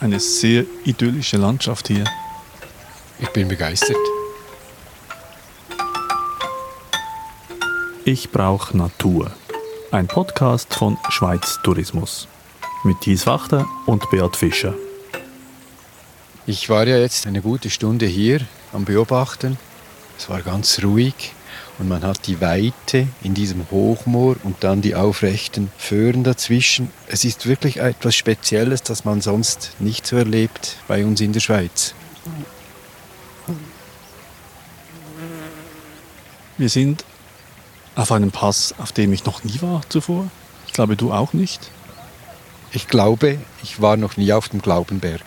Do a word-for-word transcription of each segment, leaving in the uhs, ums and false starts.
eine sehr idyllische Landschaft hier. Ich bin begeistert. Ich brauche Natur. Ein Podcast von Schweiz Tourismus. Mit Thies Wachter und Beat Fischer. Ich war ja jetzt eine gute Stunde hier am Beobachten. Es war ganz ruhig und man hat die Weite in diesem Hochmoor und dann die aufrechten Föhren dazwischen. Es ist wirklich etwas Spezielles, das man sonst nicht so erlebt bei uns in der Schweiz. Wir sind auf einem Pass, auf dem ich noch nie war zuvor. Ich glaube, du auch nicht. Ich glaube, ich war noch nie auf dem Glaubenberg.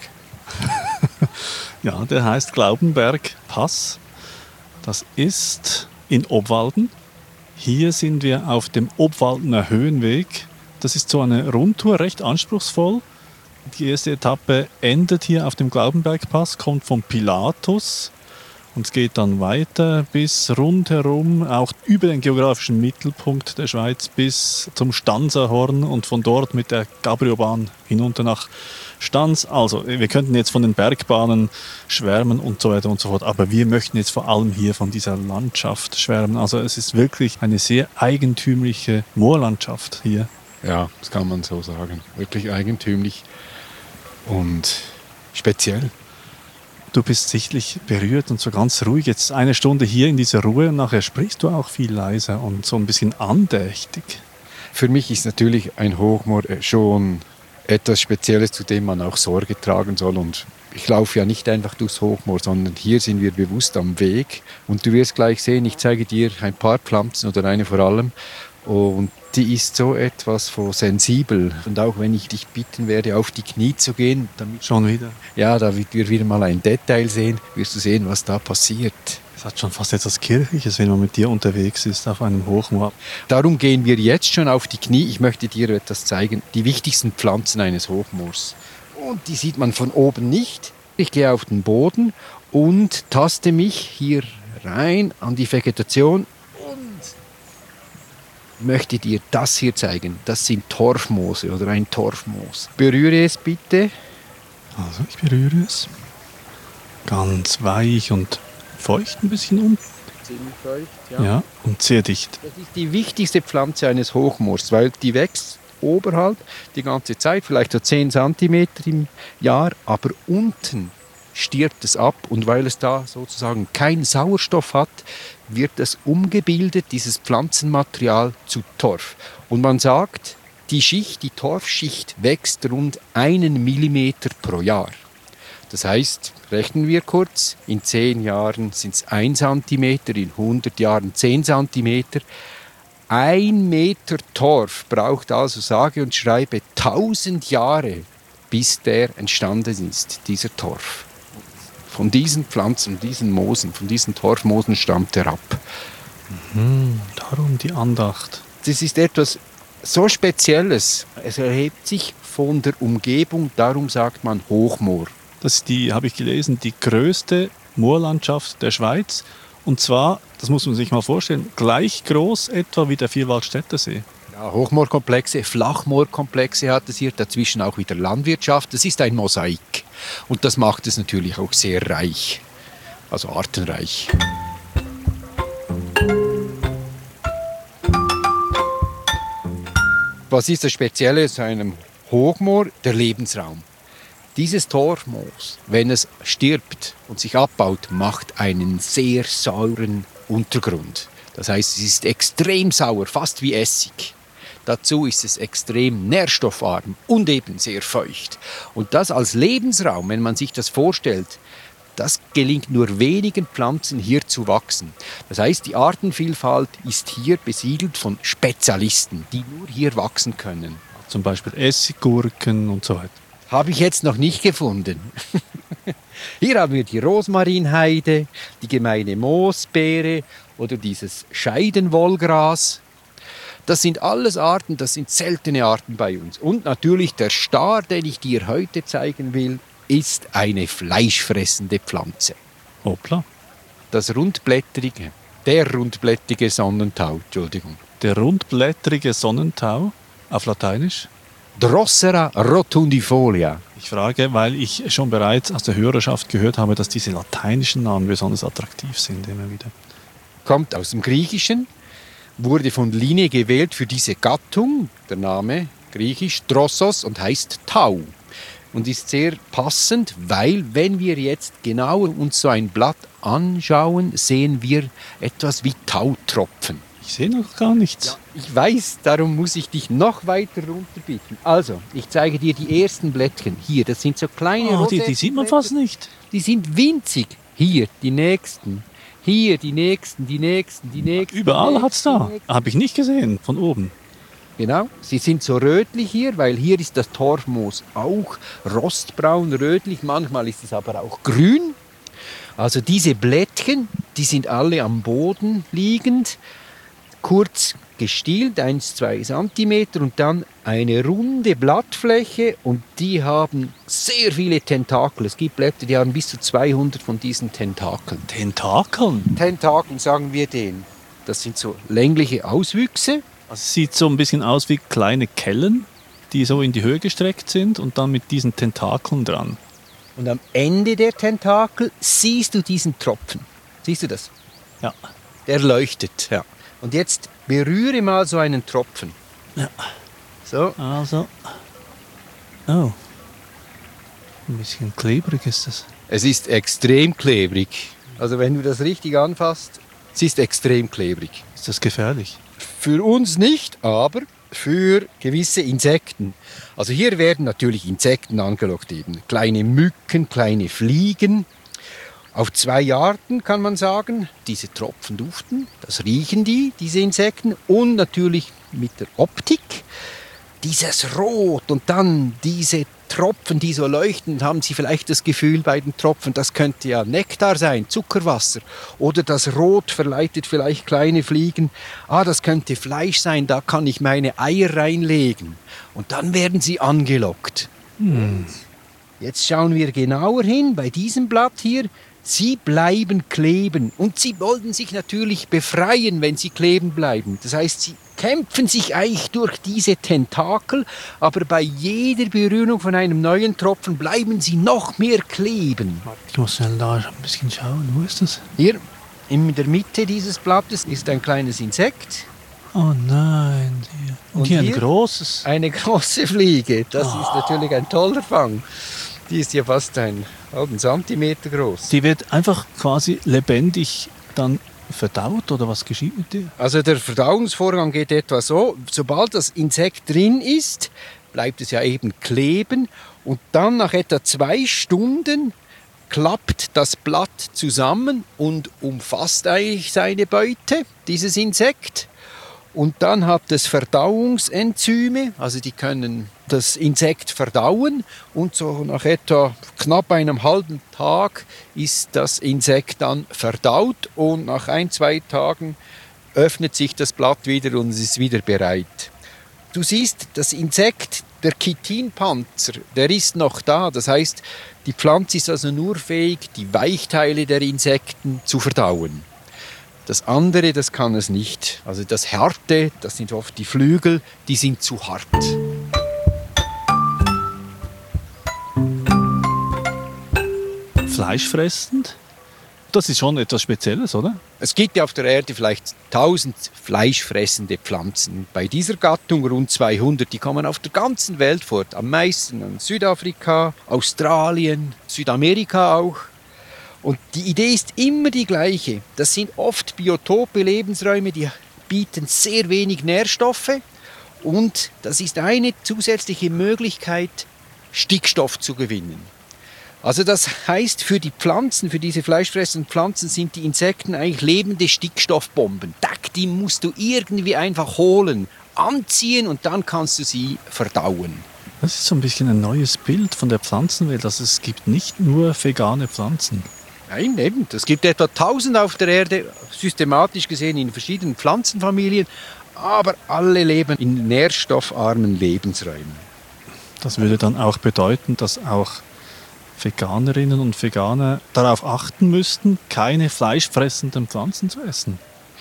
Ja, der heißt Glaubenberg Pass. Das ist in Obwalden. Hier sind wir auf dem Obwaldener Höhenweg. Das ist so eine Rundtour, recht anspruchsvoll. Die erste Etappe endet hier auf dem Glaubenberg Pass, kommt vom Pilatus. Und es geht dann weiter bis rundherum, auch über den geografischen Mittelpunkt der Schweiz bis zum Stanserhorn und von dort mit der Gabriobahn hinunter nach Stans. Also wir könnten jetzt von den Bergbahnen schwärmen und so weiter und so fort, aber wir möchten jetzt vor allem hier von dieser Landschaft schwärmen. Also es ist wirklich eine sehr eigentümliche Moorlandschaft hier. Ja, das kann man so sagen. Wirklich eigentümlich und speziell. Du bist sichtlich berührt und so ganz ruhig. Jetzt eine Stunde hier in dieser Ruhe und nachher sprichst du auch viel leiser und so ein bisschen andächtig. Für mich ist natürlich ein Hochmoor schon etwas Spezielles, zu dem man auch Sorge tragen soll. Und ich laufe ja nicht einfach durchs Hochmoor, sondern hier sind wir bewusst am Weg. Und du wirst gleich sehen, ich zeige dir ein paar Pflanzen oder eine vor allem. Und die ist so etwas von sensibel. Und auch wenn ich dich bitten werde, auf die Knie zu gehen, damit Schon wieder? Ja, damit wir wieder mal ein Detail sehen, wirst du sehen, was da passiert. Es hat schon fast etwas Kirchliches, wenn man mit dir unterwegs ist auf einem Hochmoor. Darum gehen wir jetzt schon auf die Knie. Ich möchte dir etwas zeigen. Die wichtigsten Pflanzen eines Hochmoors. Und die sieht man von oben nicht. Ich gehe auf den Boden und taste mich hier rein an die Vegetation möchte dir das hier zeigen. Das sind Torfmoose oder ein Torfmoos. Berühre es bitte. Also ich berühre es. Ganz weich und feucht ein bisschen um. Ziemlich feucht, ja. Ja, und sehr dicht. Das ist die wichtigste Pflanze eines Hochmoors, weil die wächst oberhalb die ganze Zeit, vielleicht so zehn Zentimeter im Jahr, aber unten stirbt es ab und weil es da sozusagen keinen Sauerstoff hat, wird es umgebildet, dieses Pflanzenmaterial, zu Torf. Und man sagt, die Schicht, die Torfschicht wächst rund einen Millimeter pro Jahr. Das heißt, rechnen wir kurz, in zehn Jahren sind es ein Zentimeter, in hundert Jahren zehn Zentimeter. Ein Meter Torf braucht also sage und schreibe tausend Jahre, bis der entstanden ist, dieser Torf. Von diesen Pflanzen, diesen Moosen, von diesen Torfmoosen stammt er ab. Mhm, darum die Andacht. Das ist etwas so Spezielles. Es erhebt sich von der Umgebung, darum sagt man Hochmoor. Das ist die, habe ich gelesen, die größte Moorlandschaft der Schweiz. Und zwar, das muss man sich mal vorstellen, gleich groß etwa wie der Vierwaldstätter See. Ja, Hochmoorkomplexe, Flachmoorkomplexe hat es hier, dazwischen auch wieder Landwirtschaft. Das ist ein Mosaik. Und das macht es natürlich auch sehr reich, also artenreich. Was ist das Spezielle an einem Hochmoor? Der Lebensraum. Dieses Torfmoos, wenn es stirbt und sich abbaut, macht einen sehr sauren Untergrund. Das heißt, es ist extrem sauer, fast wie Essig. Dazu ist es extrem nährstoffarm und eben sehr feucht. Und das als Lebensraum, wenn man sich das vorstellt, das gelingt nur wenigen Pflanzen hier zu wachsen. Das heißt, die Artenvielfalt ist hier besiedelt von Spezialisten, die nur hier wachsen können. Zum Beispiel Essiggurken und so weiter. Habe ich jetzt noch nicht gefunden. Hier haben wir die Rosmarinheide, die gemeine Moosbeere oder dieses Scheidenwollgras. Das sind alles Arten, das sind seltene Arten bei uns. Und natürlich der Star, den ich dir heute zeigen will, ist eine fleischfressende Pflanze. Hoppla. Das rundblättrige, der rundblättrige Sonnentau, Entschuldigung. Der rundblättrige Sonnentau, auf Lateinisch? Drosera rotundifolia. Ich frage, weil ich schon bereits aus der Hörerschaft gehört habe, dass diese lateinischen Namen besonders attraktiv sind immer wieder. Kommt aus dem Griechischen, wurde von Linné gewählt für diese Gattung, der Name griechisch Drossos und heißt Tau. Und ist sehr passend, weil wenn wir jetzt genauer uns so ein Blatt anschauen, sehen wir etwas wie Tautropfen. Ich sehe noch gar nichts. Ja, ich weiß, darum muss ich dich noch weiter runterbitten. Also, ich zeige dir die ersten Blättchen. Hier, das sind so kleine Oh, die, die sieht man fast nicht. Die sind winzig. Hier, die nächsten. Hier, die nächsten, die nächsten, die nächsten. Überall hat es da. Habe ich nicht gesehen, von oben. Genau, sie sind so rötlich hier, weil hier ist das Torfmoos auch rostbraun, rötlich, manchmal ist es aber auch grün. Also diese Blättchen, die sind alle am Boden liegend, kurz gestielt, eins bis zwei Zentimeter und dann eine runde Blattfläche und die haben sehr viele Tentakel. Es gibt Blätter, die haben bis zu zweihundert von diesen Tentakeln. Tentakeln? Tentakeln sagen wir denen. Das sind so längliche Auswüchse. Also es sieht so ein bisschen aus wie kleine Kellen, die so in die Höhe gestreckt sind und dann mit diesen Tentakeln dran. Und am Ende der Tentakel siehst du diesen Tropfen. Siehst du das? Ja. Der leuchtet, ja. Und jetzt berühre mal so einen Tropfen. Ja. So. Also. Oh. Ein bisschen klebrig ist das. Es ist extrem klebrig. Also wenn du das richtig anfasst, es ist extrem klebrig. Ist das gefährlich? Für uns nicht, aber für gewisse Insekten. Also hier werden natürlich Insekten angelockt, eben kleine Mücken, kleine Fliegen. Auf zwei Arten kann man sagen, diese Tropfen duften, das riechen die, diese Insekten, und natürlich mit der Optik. Dieses Rot und dann diese Tropfen, die so leuchten, haben Sie vielleicht das Gefühl bei den Tropfen, das könnte ja Nektar sein, Zuckerwasser. Oder das Rot verleitet vielleicht kleine Fliegen, ah, das könnte Fleisch sein, da kann ich meine Eier reinlegen. Und dann werden sie angelockt. Hm. Jetzt schauen wir genauer hin, bei diesem Blatt hier. Sie bleiben kleben und sie wollen sich natürlich befreien, wenn sie kleben bleiben. Das heißt, sie kämpfen sich eigentlich durch diese Tentakel, aber bei jeder Berührung von einem neuen Tropfen bleiben sie noch mehr kleben. Ich muss schnell da ein bisschen schauen. Wo ist das? Hier in der Mitte dieses Blattes ist ein kleines Insekt. Oh nein. Hier. Und, und hier, hier ein großes. Eine große Fliege. Das oh. ist natürlich ein toller Fang. Die ist ja fast einen halben Zentimeter groß. Die wird einfach quasi lebendig dann verdaut oder was geschieht mit dir? Also der Verdauungsvorgang geht etwa so, sobald das Insekt drin ist, bleibt es ja eben kleben und dann nach etwa zwei Stunden klappt das Blatt zusammen und umfasst eigentlich seine Beute, dieses Insekt. Und dann hat es Verdauungsenzyme, also die können das Insekt verdauen und so nach etwa knapp einem halben Tag ist das Insekt dann verdaut und nach ein, zwei Tagen öffnet sich das Blatt wieder und es ist wieder bereit. Du siehst, das Insekt, der Chitinpanzer, der ist noch da, das heißt, die Pflanze ist also nur fähig, die Weichteile der Insekten zu verdauen. Das andere, das kann es nicht. Also das Harte, das sind oft die Flügel, die sind zu hart. Fleischfressend? Das ist schon etwas Spezielles, oder? Es gibt ja auf der Erde vielleicht tausend fleischfressende Pflanzen. Bei dieser Gattung rund zweihundert. Die kommen auf der ganzen Welt vor. Am meisten in Südafrika, Australien, Südamerika auch. Und die Idee ist immer die gleiche. Das sind oft Biotope, Lebensräume, die bieten sehr wenig Nährstoffe. Und das ist eine zusätzliche Möglichkeit, Stickstoff zu gewinnen. Also das heißt, für die Pflanzen, für diese fleischfressenden Pflanzen sind die Insekten eigentlich lebende Stickstoffbomben. Die musst du irgendwie einfach holen, anziehen und dann kannst du sie verdauen. Das ist so ein bisschen ein neues Bild von der Pflanzenwelt. Also es gibt nicht nur vegane Pflanzen. Nein, eben. Es gibt etwa tausend auf der Erde, systematisch gesehen in verschiedenen Pflanzenfamilien, aber alle leben in nährstoffarmen Lebensräumen. Das würde dann auch bedeuten, dass auch Veganerinnen und Veganer darauf achten müssten, keine fleischfressenden Pflanzen zu essen.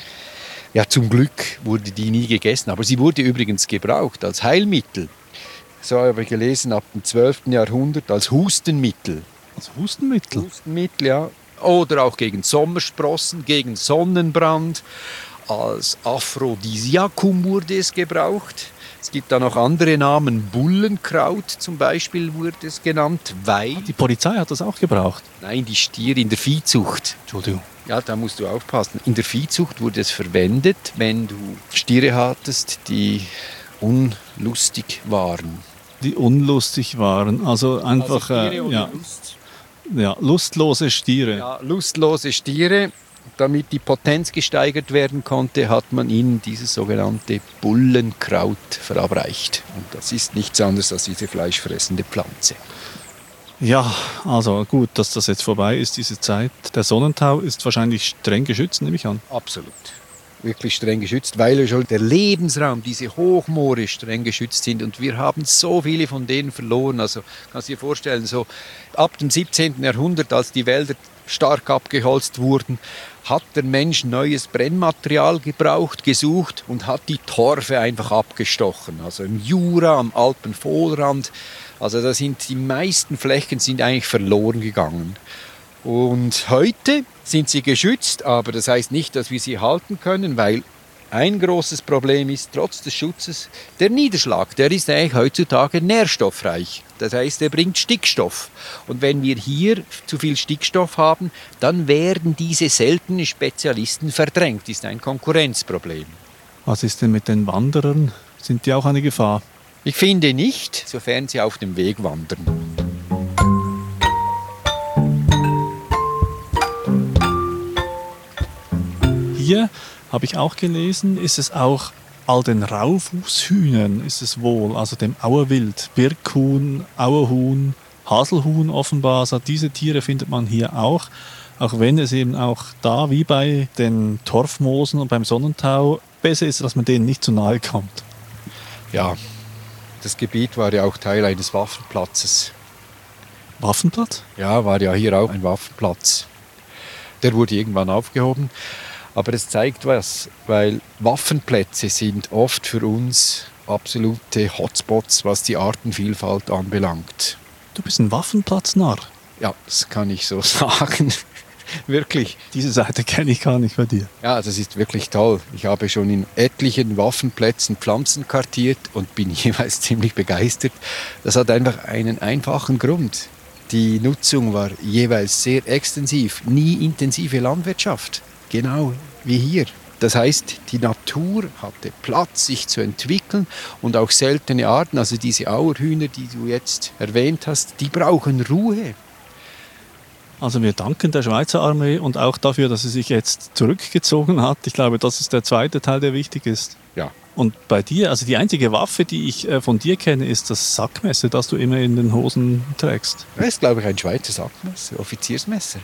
Ja, zum Glück wurde die nie gegessen, aber sie wurde übrigens gebraucht als Heilmittel. so habe ich gelesen, ab dem zwölften Jahrhundert als Hustenmittel. Als Hustenmittel? Hustenmittel, ja. Oder auch gegen Sommersprossen, gegen Sonnenbrand. Als Aphrodisiakum wurde es gebraucht. Es gibt da noch andere Namen. Bullenkraut zum Beispiel wurde es genannt, weil... Die Polizei hat das auch gebraucht? Nein, die Stiere in der Viehzucht. Entschuldigung. Ja, da musst du aufpassen. In der Viehzucht wurde es verwendet, wenn du Stiere hattest, die unlustig waren. Die unlustig waren, also einfach... Also Stiere äh, ohne ja. Lust. Ja, lustlose Stiere. Ja, lustlose Stiere. Damit die Potenz gesteigert werden konnte, hat man ihnen dieses sogenannte Bullenkraut verabreicht. Und das ist nichts anderes als diese fleischfressende Pflanze. Ja, also gut, dass das jetzt vorbei ist, diese Zeit. Der Sonnentau ist wahrscheinlich streng geschützt, nehme ich an. Absolut. Wirklich streng geschützt, weil schon der Lebensraum, diese Hochmoore streng geschützt sind. Und wir haben so viele von denen verloren. Also kannst du dir vorstellen, so ab dem siebzehnten Jahrhundert, als die Wälder stark abgeholzt wurden, hat der Mensch neues Brennmaterial gebraucht, gesucht und hat die Torfe einfach abgestochen. Also im Jura, am Alpenvorrand. Also da sind die meisten Flächen sind eigentlich verloren gegangen. Und heute sind sie geschützt, aber das heißt nicht, dass wir sie halten können, weil ein großes Problem ist, trotz des Schutzes, der Niederschlag. Der ist eigentlich heutzutage nährstoffreich. Das heißt, er bringt Stickstoff. Und wenn wir hier zu viel Stickstoff haben, dann werden diese seltenen Spezialisten verdrängt. Das ist ein Konkurrenzproblem. Was ist denn mit den Wanderern? Sind die auch eine Gefahr? Ich finde nicht, sofern sie auf dem Weg wandern. Hier habe ich auch gelesen, ist es auch all den Raufußhühnern ist es wohl, also dem Auerwild, Birkhuhn, Auerhuhn, Haselhuhn offenbar, also diese Tiere findet man hier auch, auch wenn es eben auch da, wie bei den Torfmoosen und beim Sonnentau, besser ist, dass man denen nicht zu nahe kommt. Ja, das Gebiet war ja auch Teil eines Waffenplatzes. Waffenplatz? Ja, war ja hier auch ein Waffenplatz. Der wurde irgendwann aufgehoben. Aber es zeigt was, weil Waffenplätze sind oft für uns absolute Hotspots, was die Artenvielfalt anbelangt. Du bist ein Waffenplatznarr. Ja, das kann ich so sagen. Wirklich. Diese Seite kenne ich gar nicht bei dir. Ja, das ist wirklich toll. Ich habe schon in etlichen Waffenplätzen Pflanzen kartiert und bin jeweils ziemlich begeistert. Das hat einfach einen einfachen Grund. Die Nutzung war jeweils sehr extensiv, nie intensive Landwirtschaft. Genau wie hier. Das heißt, die Natur hatte Platz, sich zu entwickeln und auch seltene Arten, also diese Auerhühner, die du jetzt erwähnt hast, die brauchen Ruhe. Also wir danken der Schweizer Armee und auch dafür, dass sie sich jetzt zurückgezogen hat. Ich glaube, das ist der zweite Teil, der wichtig ist. Ja. Und bei dir, also die einzige Waffe, die ich von dir kenne, ist das Sackmesser, das du immer in den Hosen trägst. Das ist, glaube ich, ein Schweizer Sackmesser, Offiziersmesser.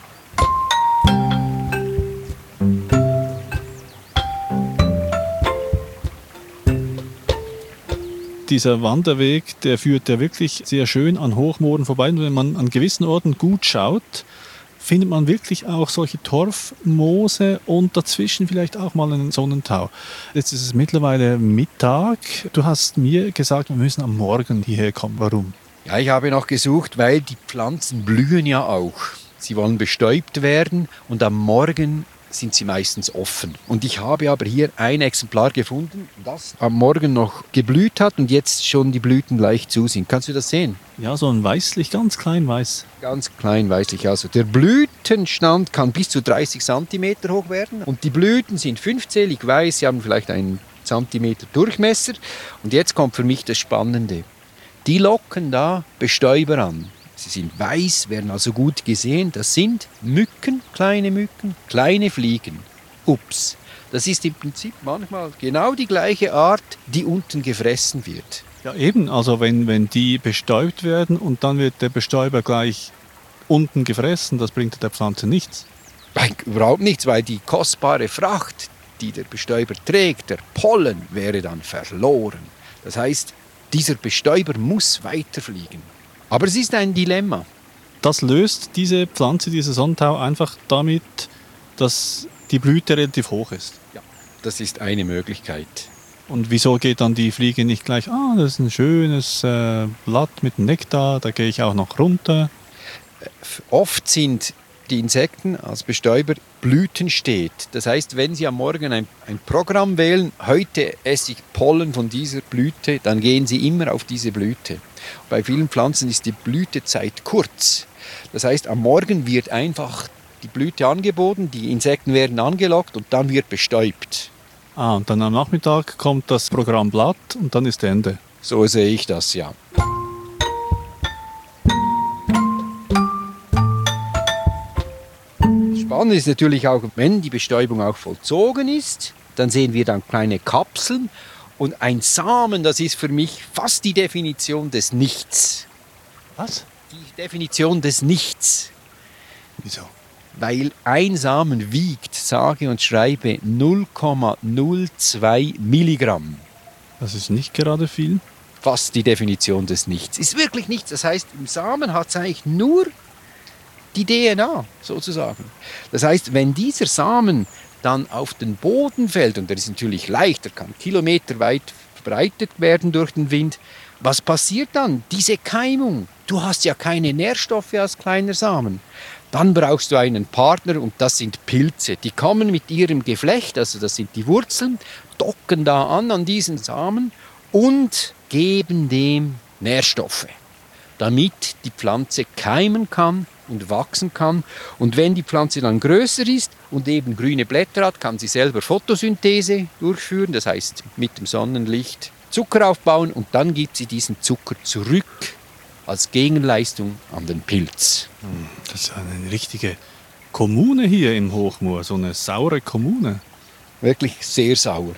Dieser Wanderweg, der führt ja wirklich sehr schön an Hochmooren vorbei. Und wenn man an gewissen Orten gut schaut, findet man wirklich auch solche Torfmoose und dazwischen vielleicht auch mal einen Sonnentau. Jetzt ist es mittlerweile Mittag. Du hast mir gesagt, wir müssen am Morgen hierher kommen. Warum? Ja, ich habe noch gesucht, weil die Pflanzen blühen ja auch. Sie wollen bestäubt werden und am Morgen sind sie meistens offen. Und ich habe aber hier ein Exemplar gefunden, das am Morgen noch geblüht hat und jetzt schon die Blüten leicht zu sind. Kannst du das sehen? Ja, so ein weißlich, ganz klein weiß. Ganz klein weißlich. Also der Blütenstand kann bis zu dreißig Zentimeter hoch werden und die Blüten sind fünfzählig weiß, sie haben vielleicht einen Zentimeter Durchmesser. Und jetzt kommt für mich das Spannende. Die locken da Bestäuber an. Sie sind weiß, werden also gut gesehen. Das sind Mücken, kleine Mücken, kleine Fliegen. Ups, das ist im Prinzip manchmal genau die gleiche Art, die unten gefressen wird. Ja eben, also wenn, wenn die bestäubt werden und dann wird der Bestäuber gleich unten gefressen, das bringt der Pflanze nichts. Nein, überhaupt nichts, weil die kostbare Fracht, die der Bestäuber trägt, der Pollen, wäre dann verloren. Das heißt, dieser Bestäuber muss weiterfliegen. Aber es ist ein Dilemma. Das löst diese Pflanze, dieser Sonnentau, einfach damit, dass die Blüte relativ hoch ist. Ja, das ist eine Möglichkeit. Und wieso geht dann die Fliege nicht gleich, ah, das ist ein schönes äh, Blatt mit Nektar, da gehe ich auch noch runter? Oft sind die Insekten als Bestäuber blütensteht. Das heißt, wenn Sie am Morgen ein, ein Programm wählen, heute esse ich Pollen von dieser Blüte, dann gehen Sie immer auf diese Blüte. Bei vielen Pflanzen ist die Blütezeit kurz. Das heißt, am Morgen wird einfach die Blüte angeboten, die Insekten werden angelockt und dann wird bestäubt. Ah, und dann am Nachmittag kommt das Programm Blatt und dann ist Ende. So sehe ich das, ja. Spannend ist natürlich auch, wenn die Bestäubung auch vollzogen ist, dann sehen wir dann kleine Kapseln und ein Samen, das ist für mich fast die Definition des Nichts. Was? Die Definition des Nichts. Wieso? Weil ein Samen wiegt, sage und schreibe, null Komma null zwei Milligramm. Das ist nicht gerade viel. Fast die Definition des Nichts. Ist wirklich nichts. Das heißt, im Samen hat es eigentlich nur die D N A, sozusagen. Das heißt, wenn dieser Samen dann auf den Boden fällt, und der ist natürlich leicht, der kann kilometerweit verbreitet werden durch den Wind, was passiert dann? Diese Keimung. Du hast ja keine Nährstoffe als kleiner Samen. Dann brauchst du einen Partner und das sind Pilze. Die kommen mit ihrem Geflecht, also das sind die Wurzeln, docken da an an diesen Samen und geben dem Nährstoffe, damit die Pflanze keimen kann und wachsen kann. Und wenn die Pflanze dann größer ist und eben grüne Blätter hat, kann sie selber Photosynthese durchführen, das heißt mit dem Sonnenlicht Zucker aufbauen und dann gibt sie diesen Zucker zurück als Gegenleistung an den Pilz. Das ist eine richtige Kommune hier im Hochmoor, so eine saure Kommune. Wirklich sehr sauer.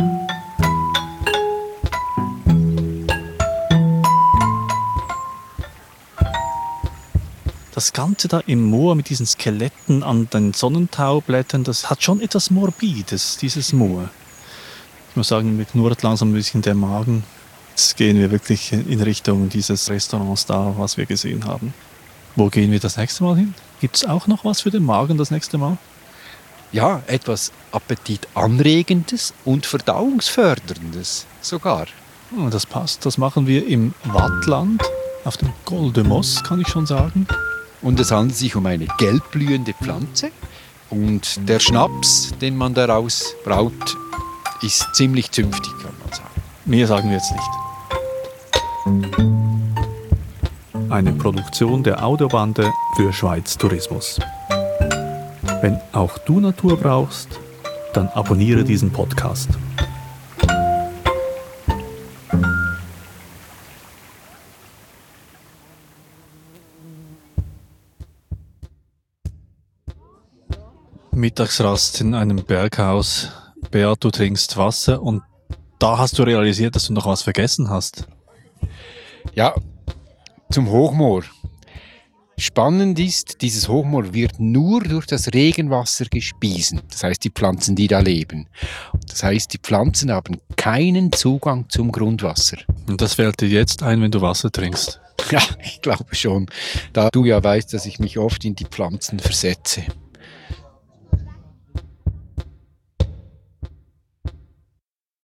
Das Ganze da im Moor mit diesen Skeletten an den Sonnentaublättern, das hat schon etwas Morbides, dieses Moor. Ich muss sagen, mir knurrt langsam ein bisschen der Magen. Jetzt gehen wir wirklich in Richtung dieses Restaurants da, was wir gesehen haben. Wo gehen wir das nächste Mal hin? Gibt es auch noch was für den Magen das nächste Mal? Ja, etwas Appetitanregendes und Verdauungsförderndes sogar. Oh, das passt. Das machen wir im Wattland, auf dem Col de Moss, kann ich schon sagen. Und es handelt sich um eine gelbblühende Pflanze. Und der Schnaps, den man daraus braut, ist ziemlich zünftig, kann man sagen. Mehr sagen wir jetzt nicht. Eine Produktion der Audiobande für Schweiz Tourismus. Wenn auch du Natur brauchst, dann abonniere diesen Podcast. Mittagsrast in einem Berghaus. Beat, du trinkst Wasser und da hast du realisiert, dass du noch was vergessen hast. Ja, zum Hochmoor. Spannend ist, dieses Hochmoor wird nur durch das Regenwasser gespiesen. Das heißt, die Pflanzen, die da leben. Das heißt, die Pflanzen haben keinen Zugang zum Grundwasser. Und das fällt dir jetzt ein, wenn du Wasser trinkst? Ja, ich glaube schon. Da du ja weißt, dass ich mich oft in die Pflanzen versetze.